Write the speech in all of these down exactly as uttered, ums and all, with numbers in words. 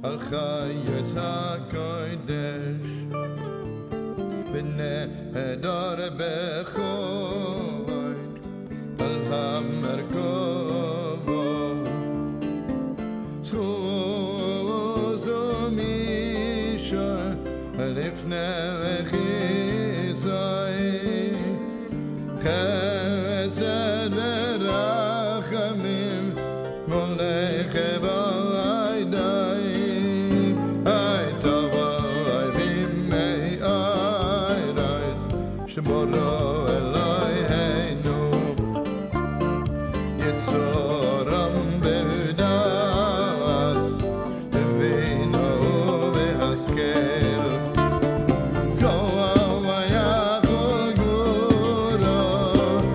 al chayes hakodesh b'nei hadar bechoy al hamerkova zchuzo misha lifnei chizai chesed verachamim molech v'aydai ay tavai b'mei ayrais shemoro Eloheinu yitzoram b'das v'vino v'haskel go awayach guro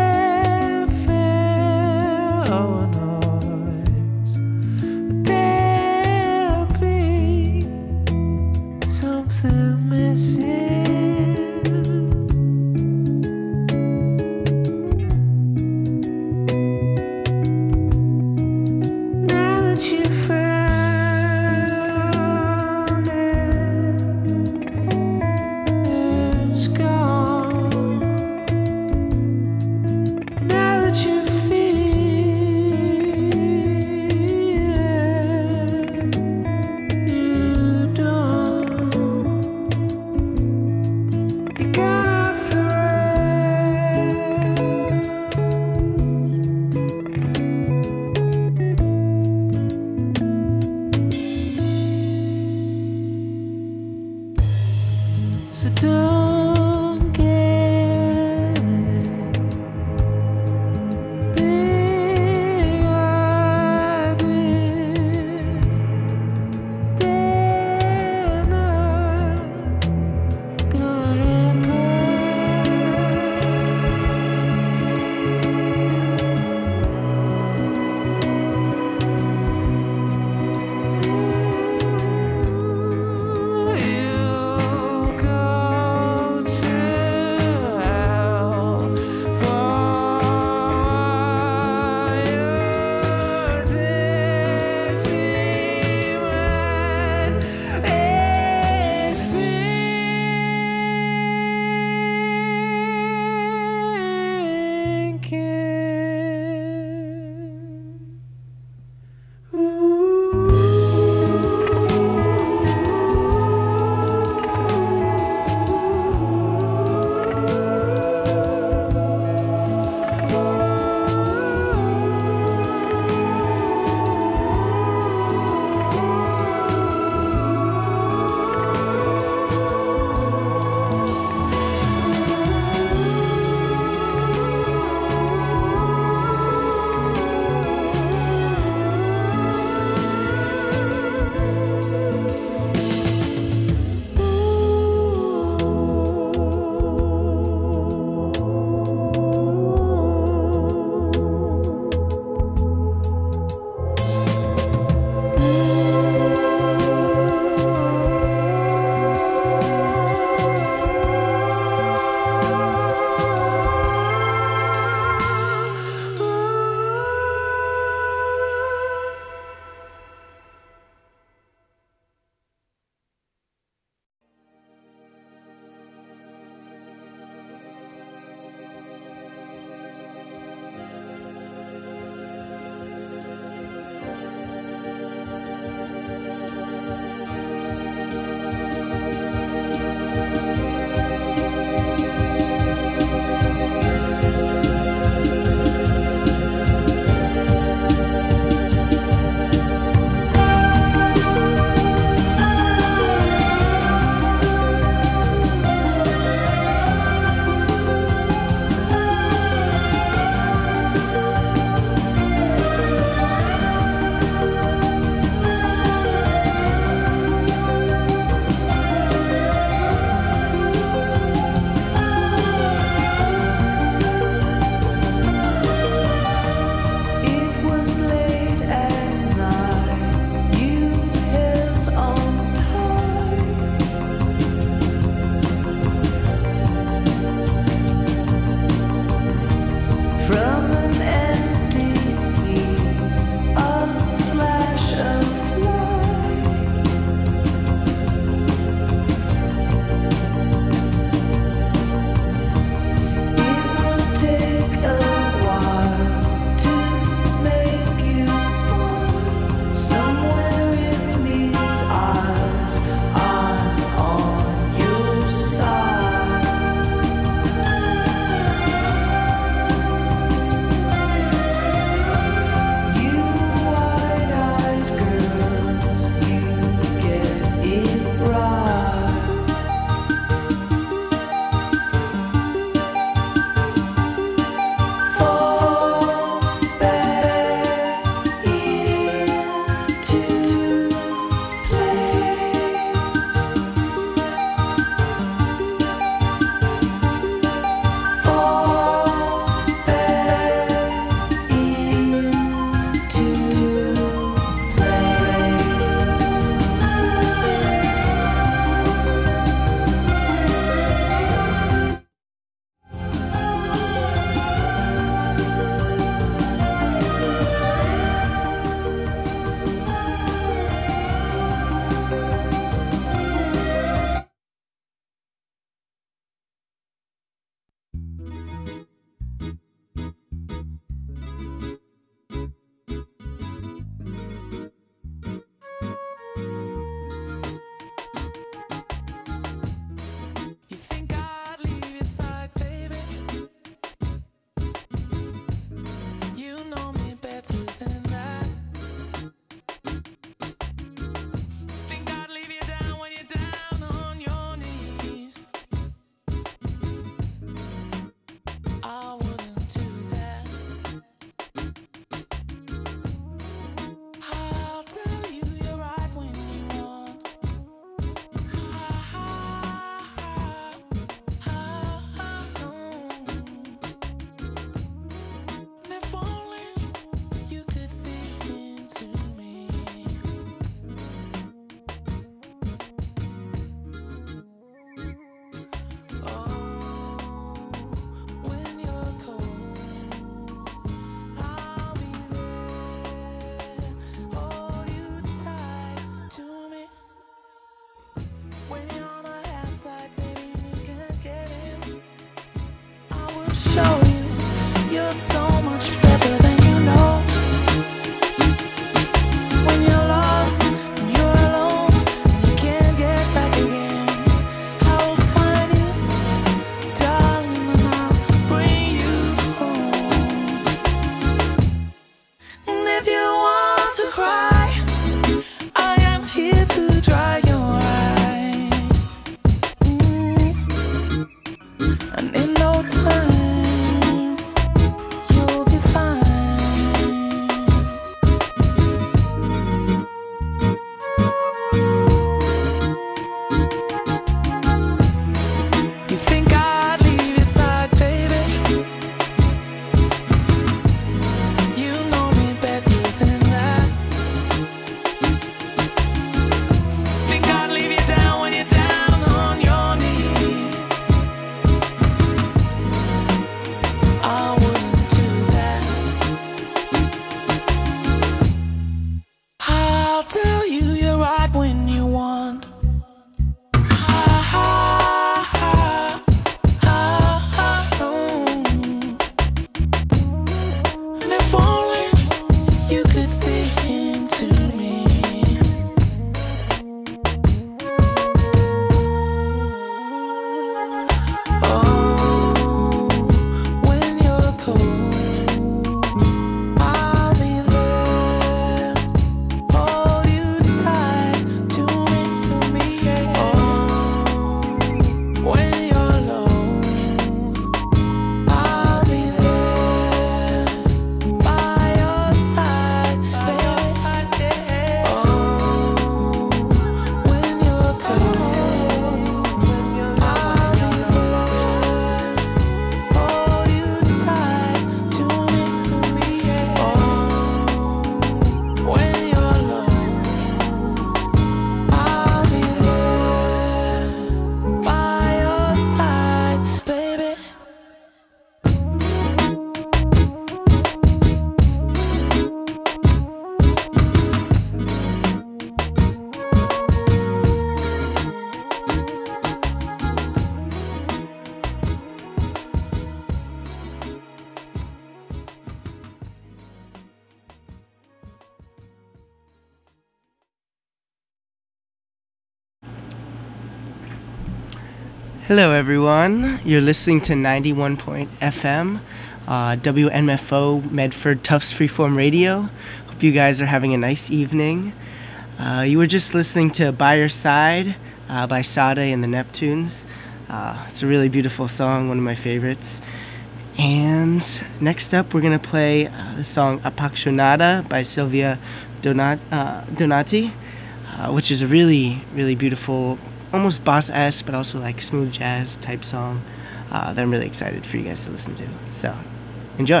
Hello everyone, you're listening to ninety-one point F M, uh, W M F O Medford Tufts Freeform Radio. Hope you guys are having a nice evening. Uh, you were just listening to By Your Side uh, by Sada and the Neptunes. Uh, it's a really beautiful song, one of my favorites. And next up we're going to play uh, the song Appassionata by Silvia Donat- uh, Donati, uh, which is a really, really beautiful, almost boss-esque, but also like smooth jazz type song uh, that I'm really excited for you guys to listen to. So, enjoy.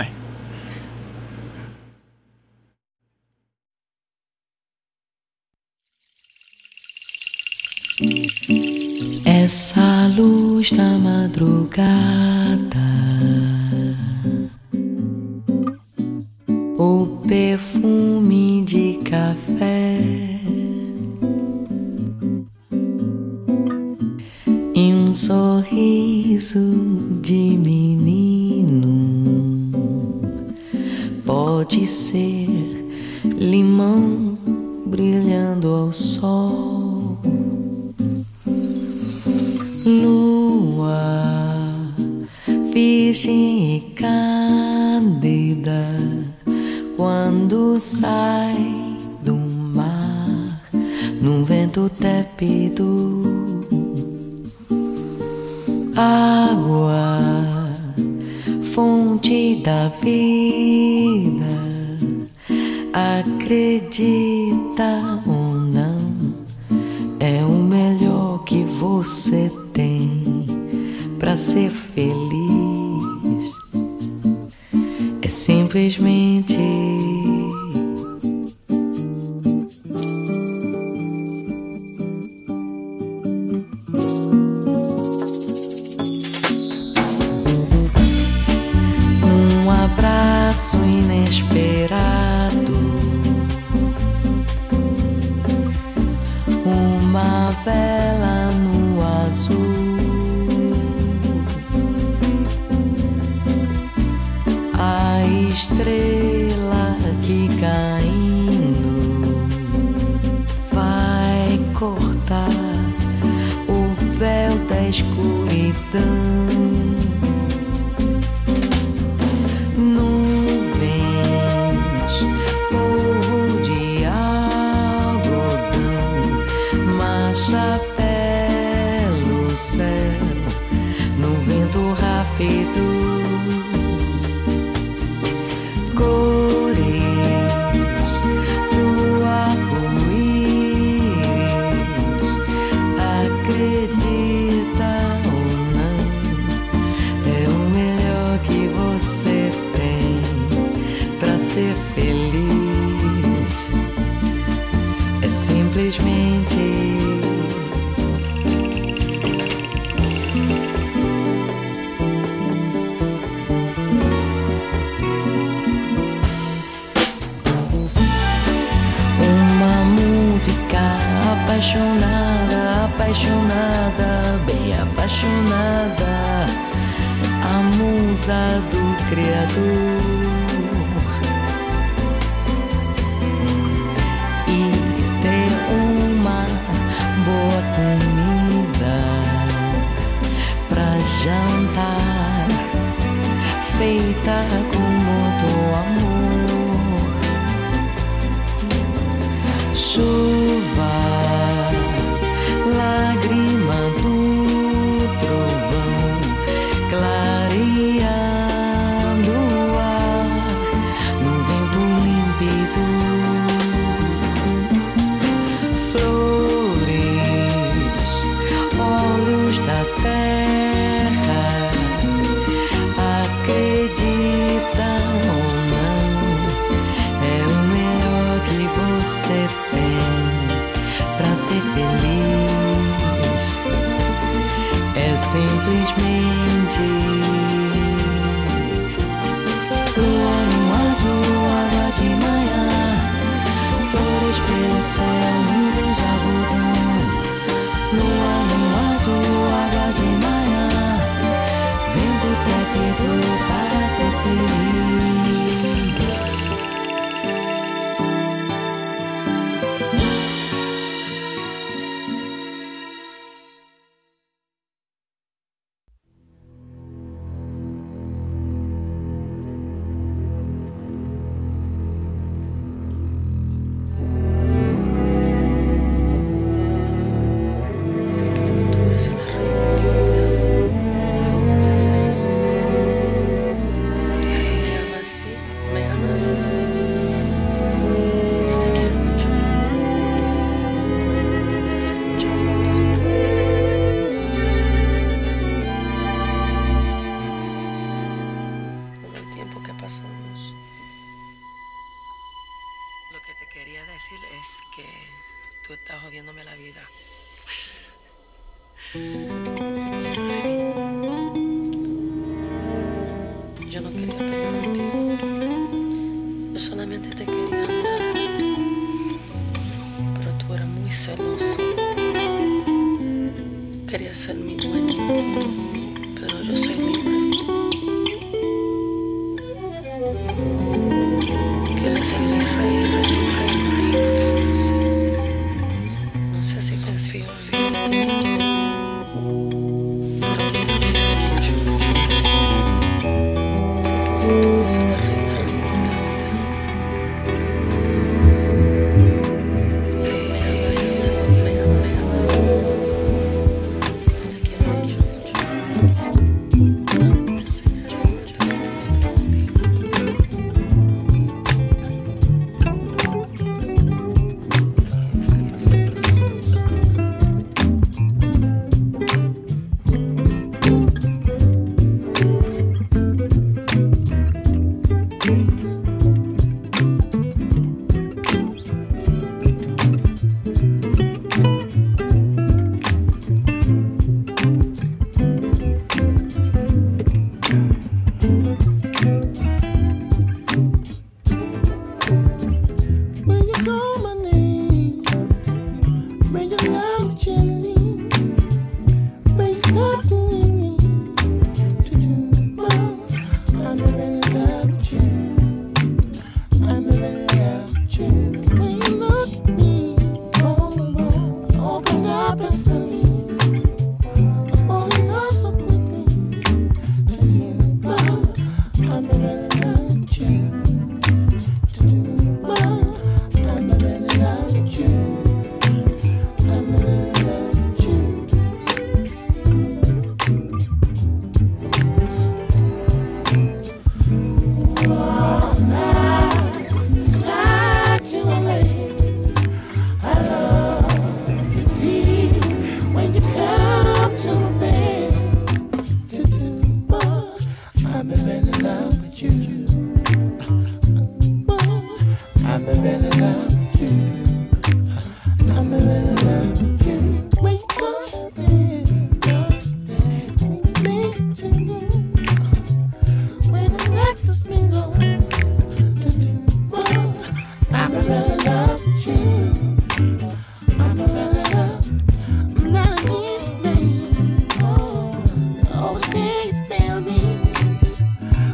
Essa luz da madrugada, o perfume de café e um sorriso de menino, pode ser limão brilhando ao sol, lua virgem e cândida quando sai do mar num vento tépido. Água, fonte da vida, acredita ou não, é o melhor que você tem pra ser feliz. É simplesmente abraço inesperado, uma vela no azul, a estrela que caindo vai cortar o véu da escuridão. Cores do arco-íris, acredita ou não, é o melhor que você tem pra ser feliz. É simplesmente apaixonada, apaixonada, bem apaixonada, a musa do Criador, simplesmente lua no azul, água de manhã, flores pelo céu, nuvens de algodão. Lua no azul, água de manhã, vento tépido para ser feliz. Yo no quería pelear contigo. Yo solamente te quería amar. Pero tú eras muy celoso. Querías ser mi dueño. Pero yo soy libre. Quieres ser mi rey de tu reino. No sé si confío en ti.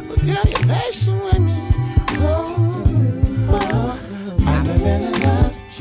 Patient with me, oh, oh, I'm really in love.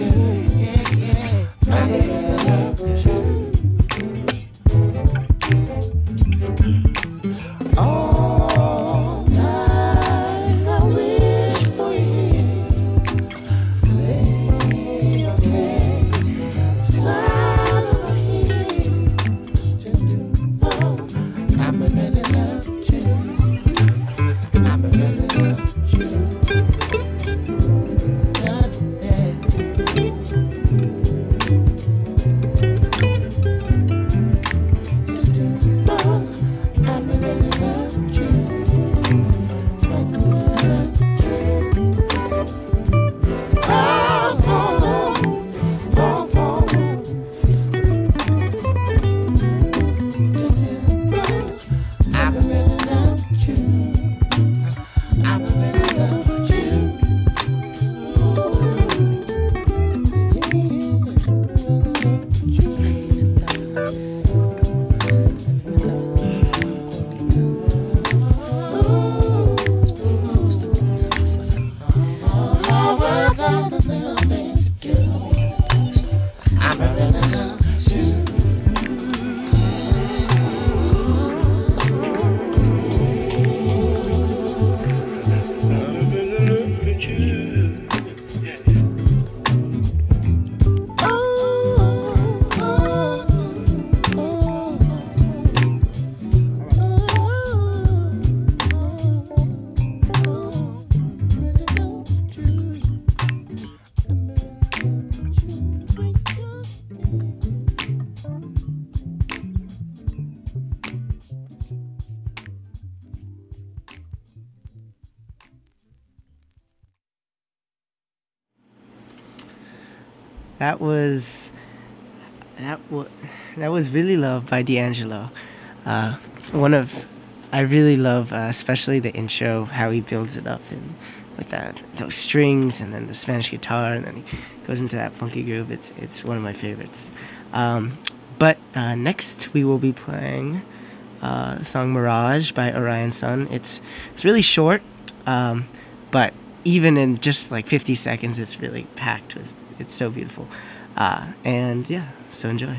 That was that was that was Really Love by D'Angelo. Uh, one of I really love, uh, especially the intro, how he builds it up and with that those strings and then the Spanish guitar and then he goes into that funky groove. It's it's one of my favorites. Um, but uh, next we will be playing uh, the song Mirage by Orion Sun. It's it's really short, um, but even in just like fifty seconds, it's really packed with. It's so beautiful. Uh, and yeah, so enjoy.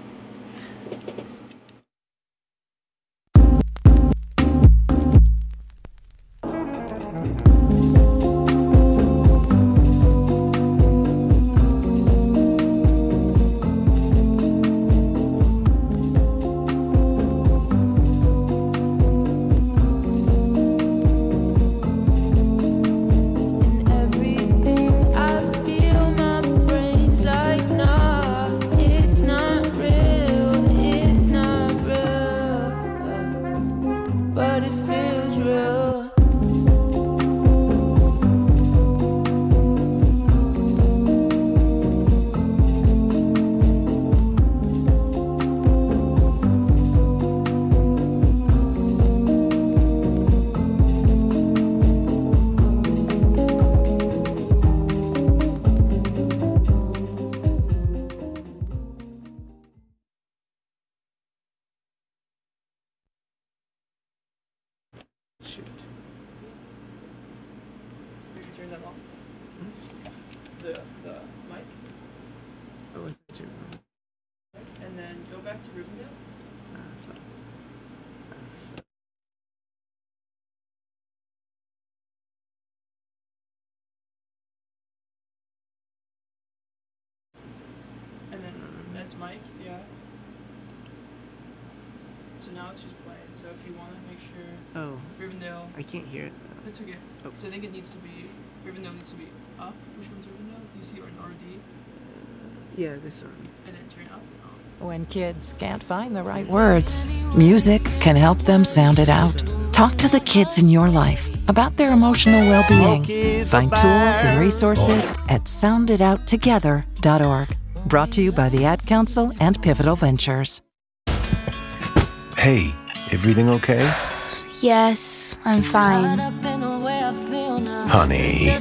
Shoot. You can turn that off. The the mic. Oh, I thought you were- And then go back to Rivendell. Ah, fuck. And then that's mic, yeah. So now it's just playing. So if you want to make sure Oh, Rivendell, I can't hear it. that's okay. Oh. So I think it needs to be Rivendell needs to be up. Which one's Rivendell? Do you see or an R D? Yeah, this one. And then turn up. When kids can't find the right words, music can help them sound it out. Talk to the kids in your life about their emotional well-being. Find tools and resources at sound it out together dot org. Brought to you by the Ad Council and Pivotal Ventures. Hey, everything okay? Yes, I'm fine. Honey.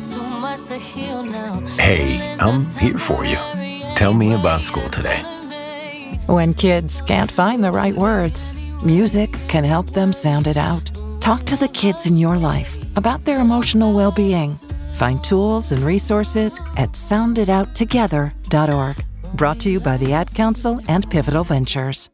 Hey, I'm here for you. Tell me about school today. When kids can't find the right words, music can help them sound it out. Talk to the kids in your life about their emotional well-being. Find tools and resources at sound it out together dot org. Brought to you by the Ad Council and Pivotal Ventures.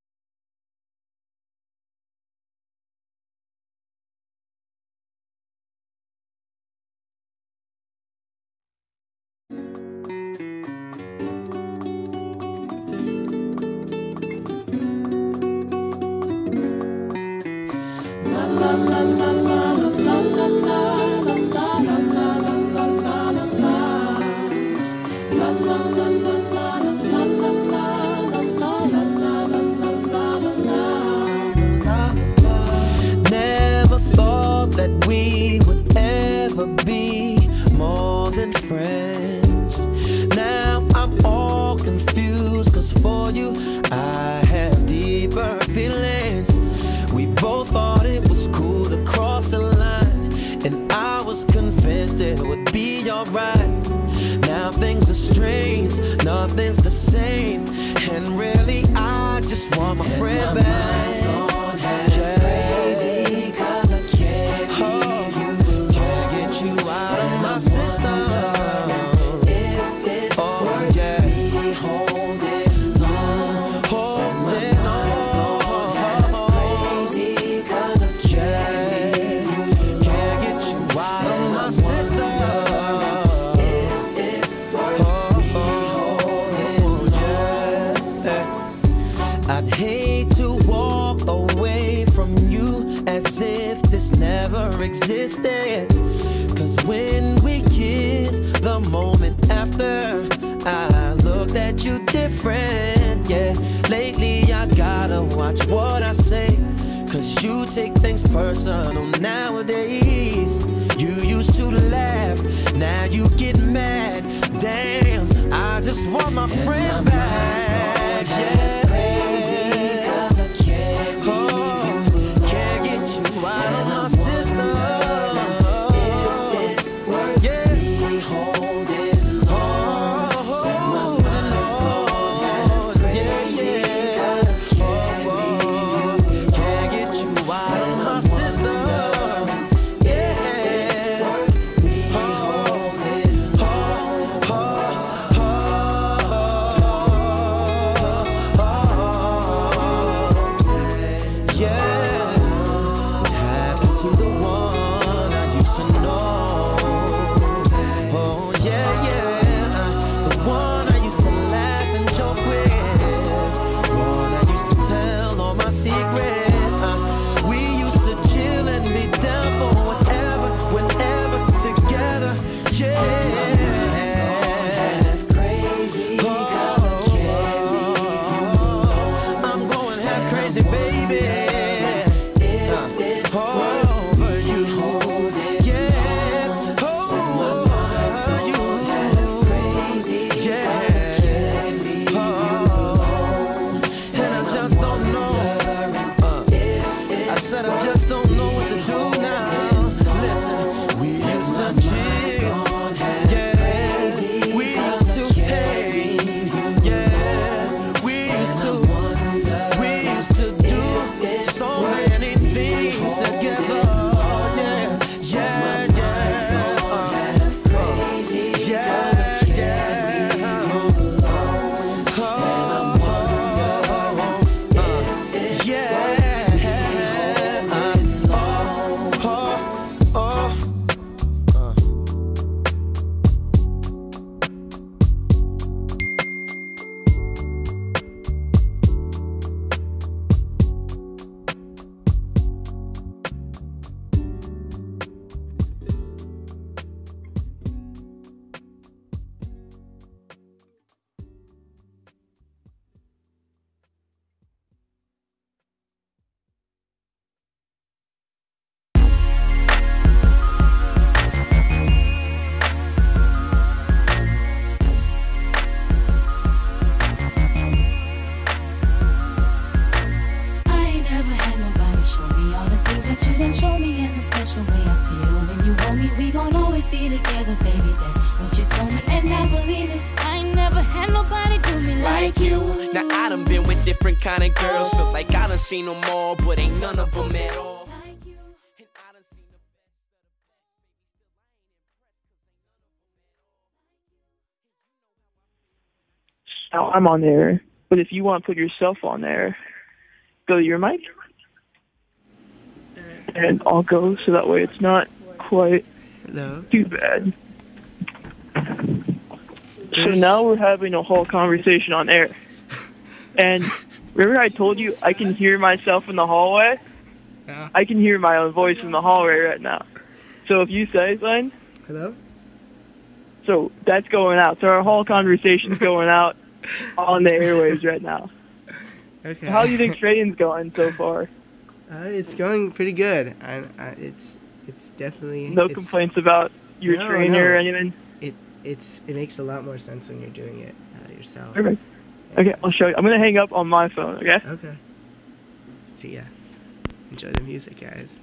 Never thought that we would ever be more than friends. Now I'm all confused, cause for you I have deeper feelings. We both thought it was cool to cross the line, and I was convinced it would be alright. Now things are strange, nothing's the same, and really I just want my friend back. Crazy, cause I can't leave you, can't get you out of my system. If it's worth me holding on, holding on. Crazy, cause I can't leave you, can't get you out of my system. existed. Cause when we kiss, the moment after, I looked at you different, yeah. Lately I gotta watch what I say, cause you take things personal nowadays. You used to laugh, now you get mad. Damn, I just want my friend back, yeah. Crazy, cause I can't oh, can't get you out of my system. If it's worth yeah. me holding on, set my mind's gone crazy, yeah, yeah. Oh, oh, can't get you out of my system. Kind of girls feel like I done seen them all, but ain't none of them at all. Now I'm on there, but if you want to put yourself on there, go to your mic, and I'll go so that way it's not quite Hello. too bad. So now we're having a whole conversation on air. And remember I told you I can hear myself in the hallway? Yeah. I can hear my own voice in the hallway right now. So if you say something... Hello? So that's going out. So our whole conversation's going out on the airwaves right now. Okay. How do you think training's going so far? Uh, it's going pretty good. I, I, it's it's definitely... No it's, complaints about your no, trainer no. or anything? It it's it makes a lot more sense when you're doing it uh, yourself. Perfect. Okay, I'll show you. I'm going to hang up on my phone, okay? Okay. See ya. Enjoy the music, guys.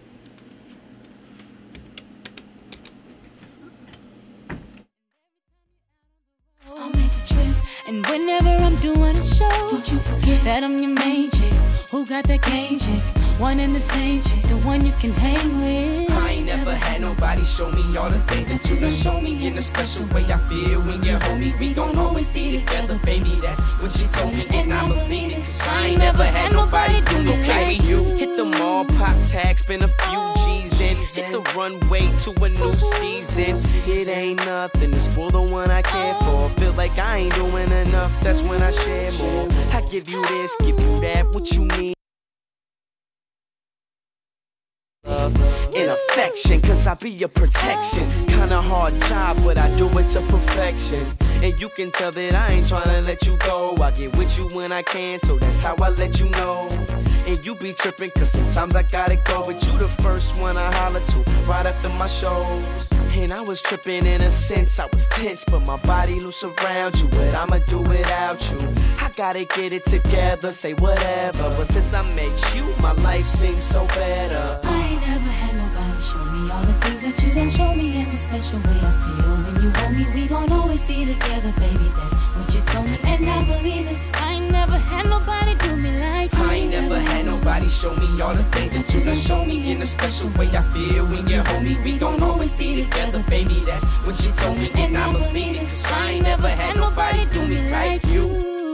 I'll make a trip, and whenever I'm doing a show, don't you forget that I'm your main chick. Who got that game chick? One and the same chick, the one you can hang with. I ain't never had nobody show me all the things that you done show me. In a special way I feel when you hold me. We gon' always be together, baby, that's what she told me. And I believe it, cause I ain't never had nobody do me like you. Hit the mall, pop tags, spend a few G's in. Hit the runway to a new season. It ain't nothing to spoil the one I care for. Feel like I ain't doing enough, that's when I share more. I give you this, give you that, what you need. In a affection, cause I be your protection. Kinda hard job, but I do it to perfection. And you can tell that I ain't tryna let you go. I get with you when I can, so that's how I let you know. And you be trippin', cause sometimes I gotta go. But you the first one I holler to, right after my shows. And I was trippin' in a sense, I was tense, but my body loose around you. But I'ma do without you. I gotta get it together, say whatever. But since I met you, my life seems so better. I ain't never had nobody show me all the things that you done show me. In the special way I feel when you hold me. We gon' always be together, baby, that's what you told me. And I believe it, cause I ain't never had nobody do me like you. I ain't never had nobody show me all the things that you done show me. In a special way I feel when you hold me. We gon' always be together, baby, that's what she told me. And I believe it, cause I ain't never had nobody do me like you.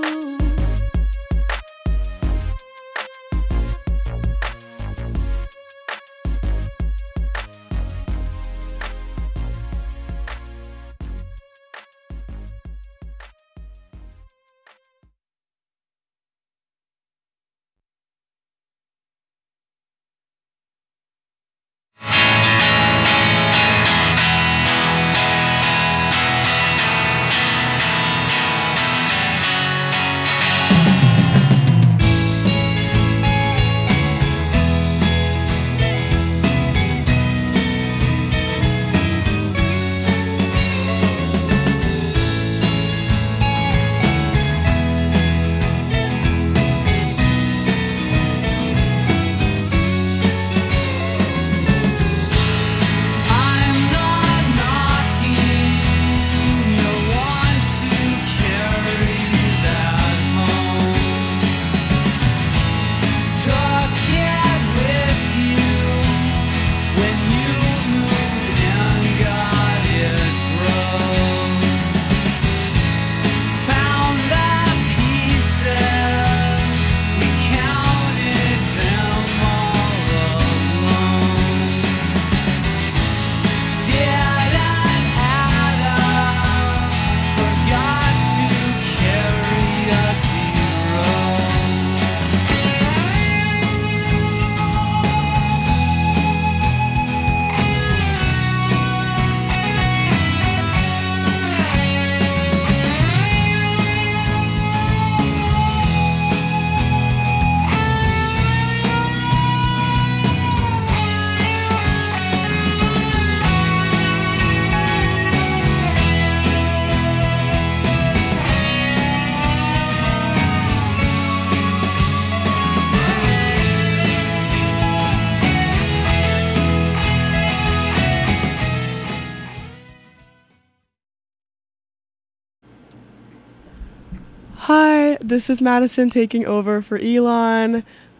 Hi, this is Madison taking over for Elon.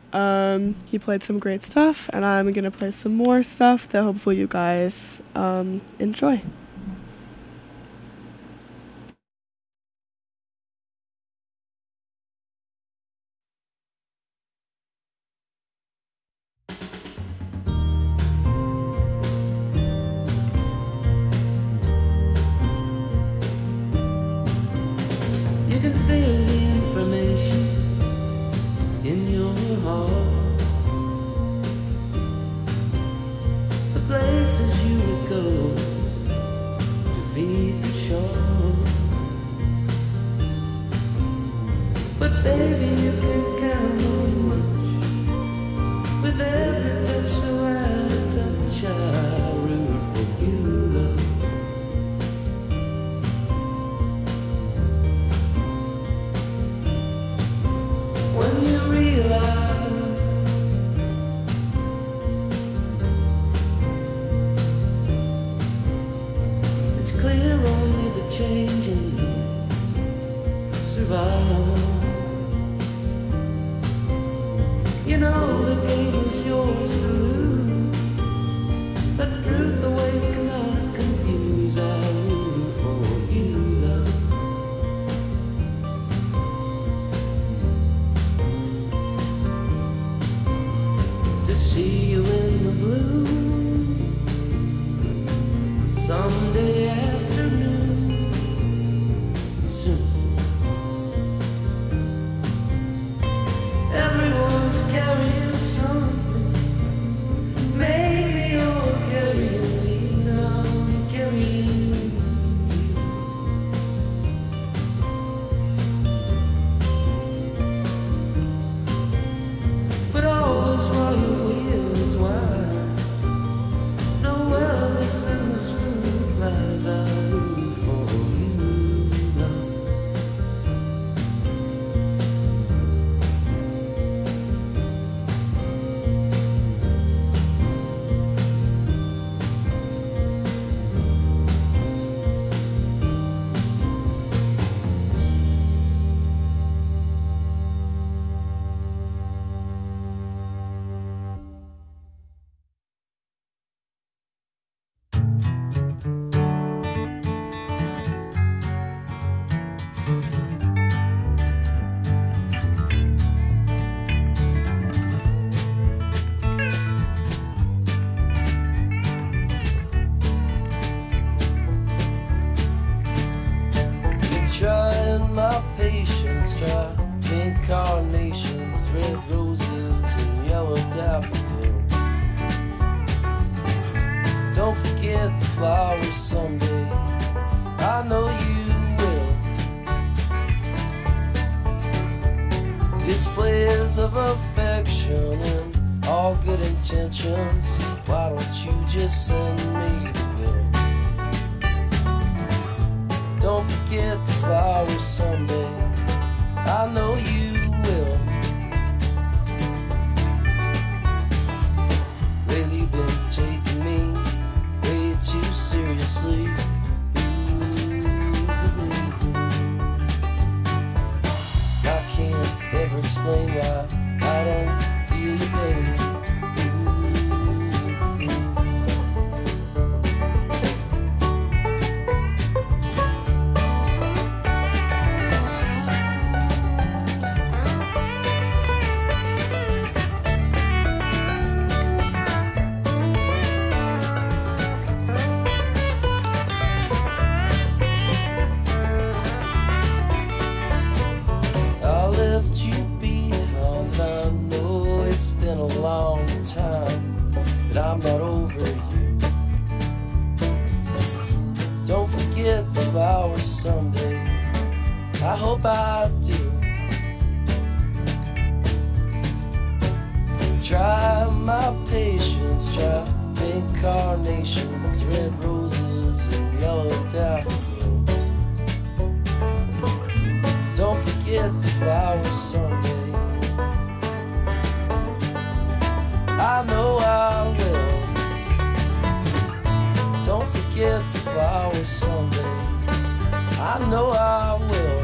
Um, he played some great stuff, and I'm going to play some more stuff that hopefully you guys um, enjoy. You can feel the information in your heart, the places you would go to feed the shore. But baby, you can count on much. With every pencil and a touch, I root for you, love. When you realize it's clear only the changing survive. You know the game is yours to lose, but truth awake not confuse. I root for you, love. See you in the blue someday afternoon soon. Everyone's carrying something patience, try pink carnations, red roses, and yellow daffodils. Don't forget the flowers someday, I know you will. Displays of affection and all good intentions, why don't you just send me the bill? Don't forget the flowers someday, I know you will. Lately you've been taking me way too seriously. Ooh, I can't ever explain why I don't feel your pain. I'm not over you. Don't forget the flowers someday, I hope I do. Try my patience, try pink carnations, red roses, and yellow daffodils. Don't forget the flowers someday, I know I will. Don't forget the flowers someday, I know I will.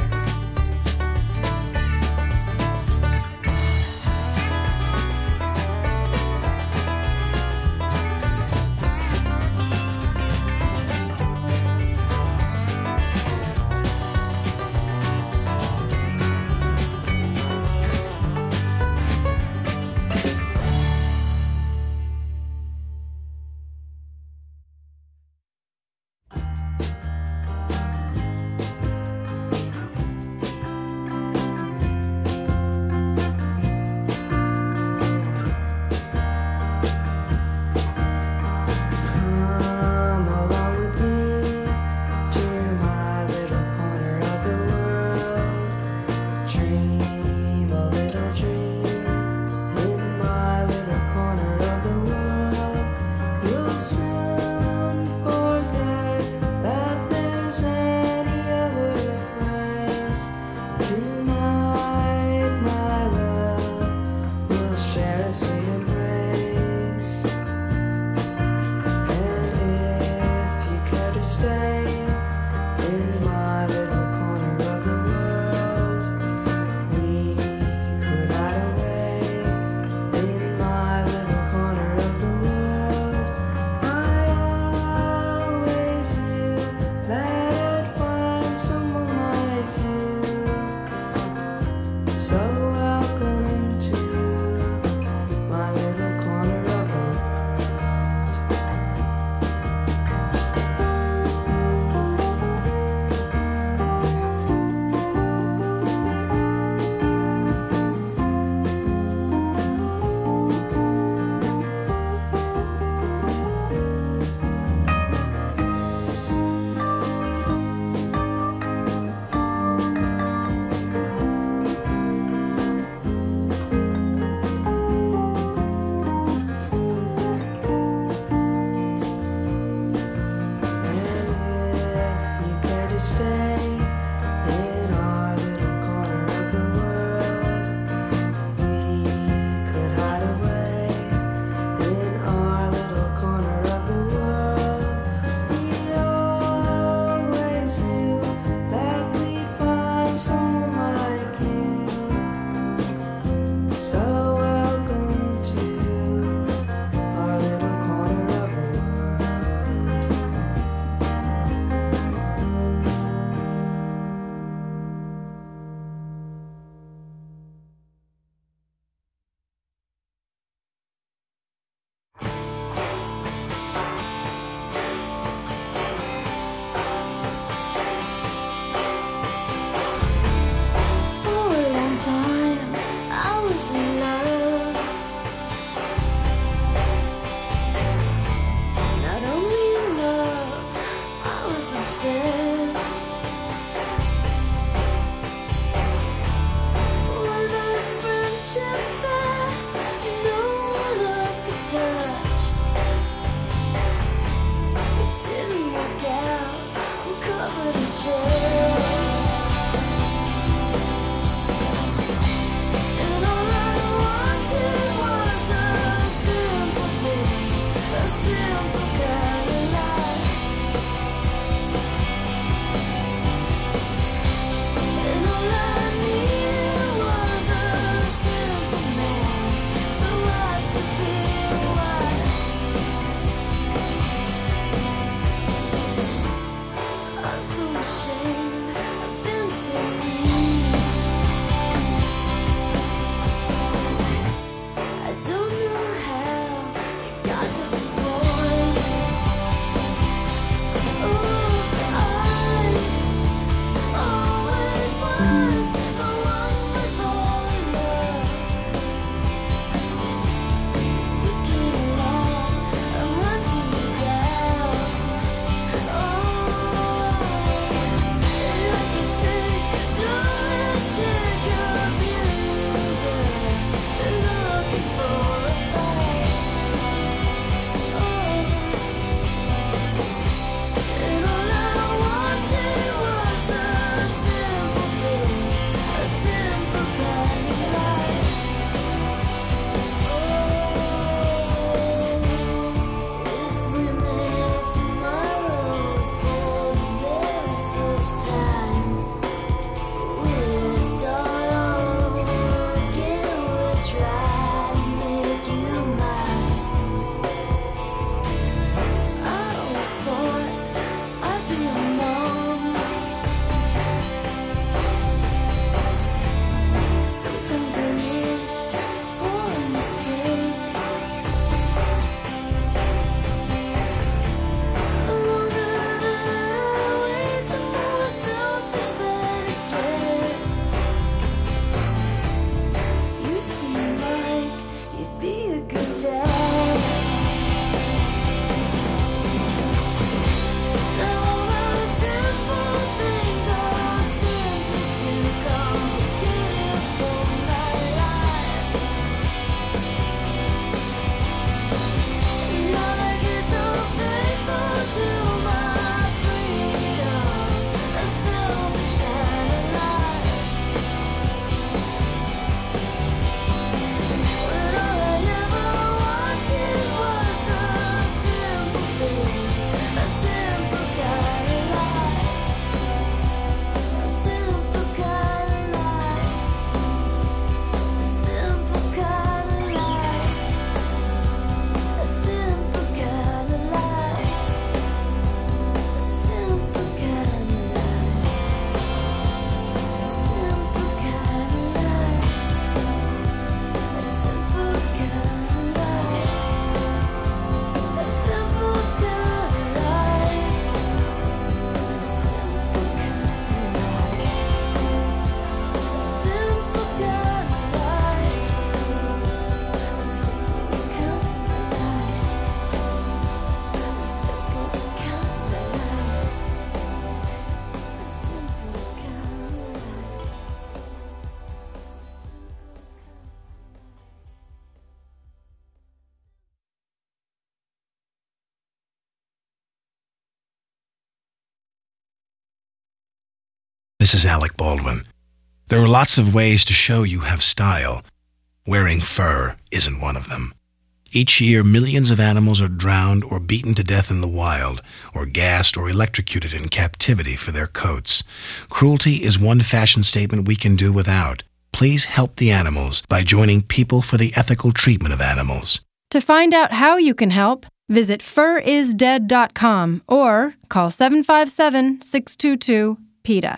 This is Alec Baldwin. There are lots of ways to show you have style. Wearing fur isn't one of them. Each year, millions of animals are drowned or beaten to death in the wild, or gassed or electrocuted in captivity for their coats. Cruelty is one fashion statement we can do without. Please help the animals by joining People for the Ethical Treatment of Animals. To find out how you can help, visit fur is dead dot com or call seven five seven, six two two, PETA.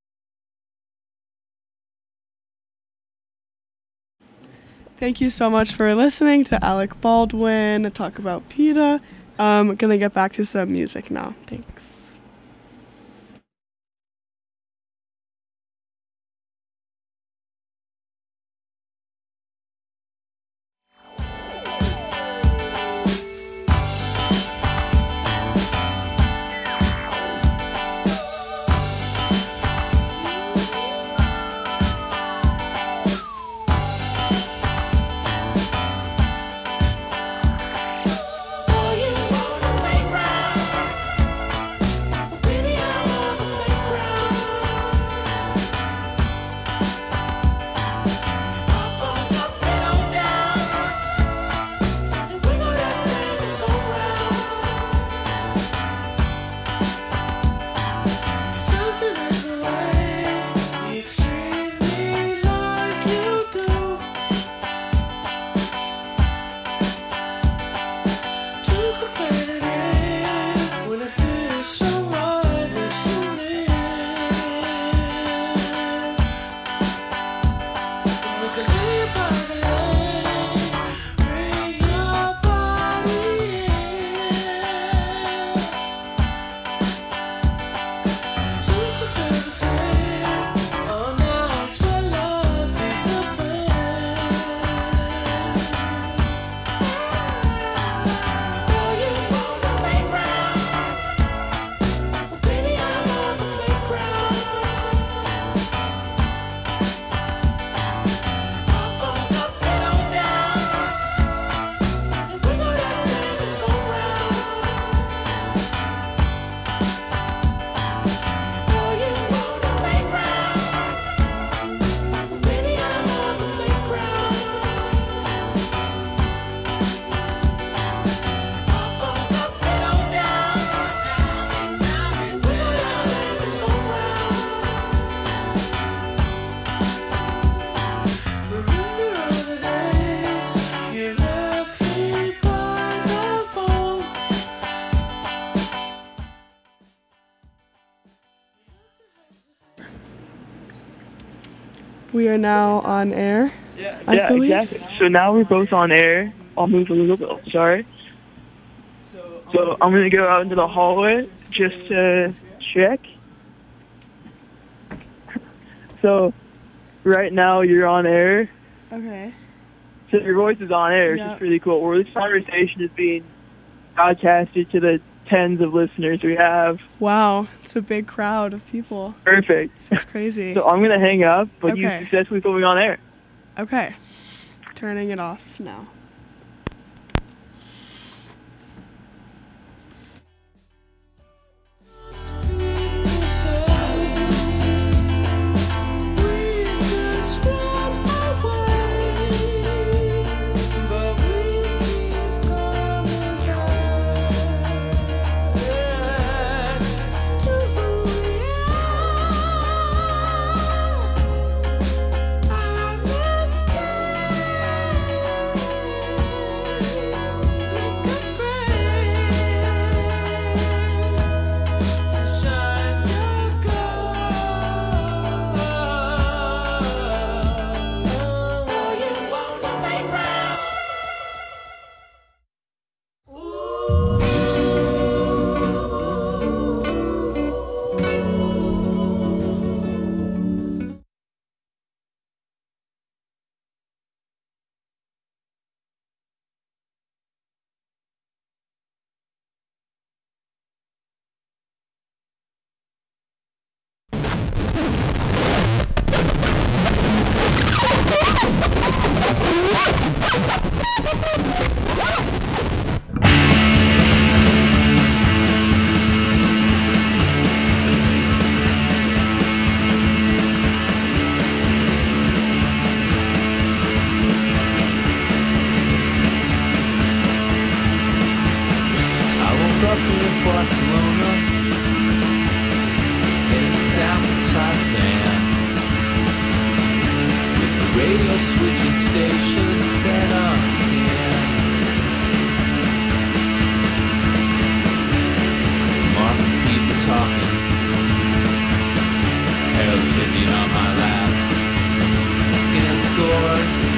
Thank you so much for listening to Alec Baldwin talk about PETA. I'm going to get back to some music now. Thanks. We are now on air. Yeah, I yeah believe. exactly. So now we're both on air. I'll move a little bit. Oh, sorry. So I'm going to go out into the hallway just to check. So right now you're on air. Okay. So your voice is on air, which Yeah. is really cool. Or this conversation is being broadcasted to the tens of listeners we have. Wow, it's a big crowd of people. Perfect. This is crazy. So I'm going to hang up, but you Okay. successfully put me on air. Okay. Turning it off now. I station set on scan. Marking people talking, Herald Tribune on my lap. Scan scores,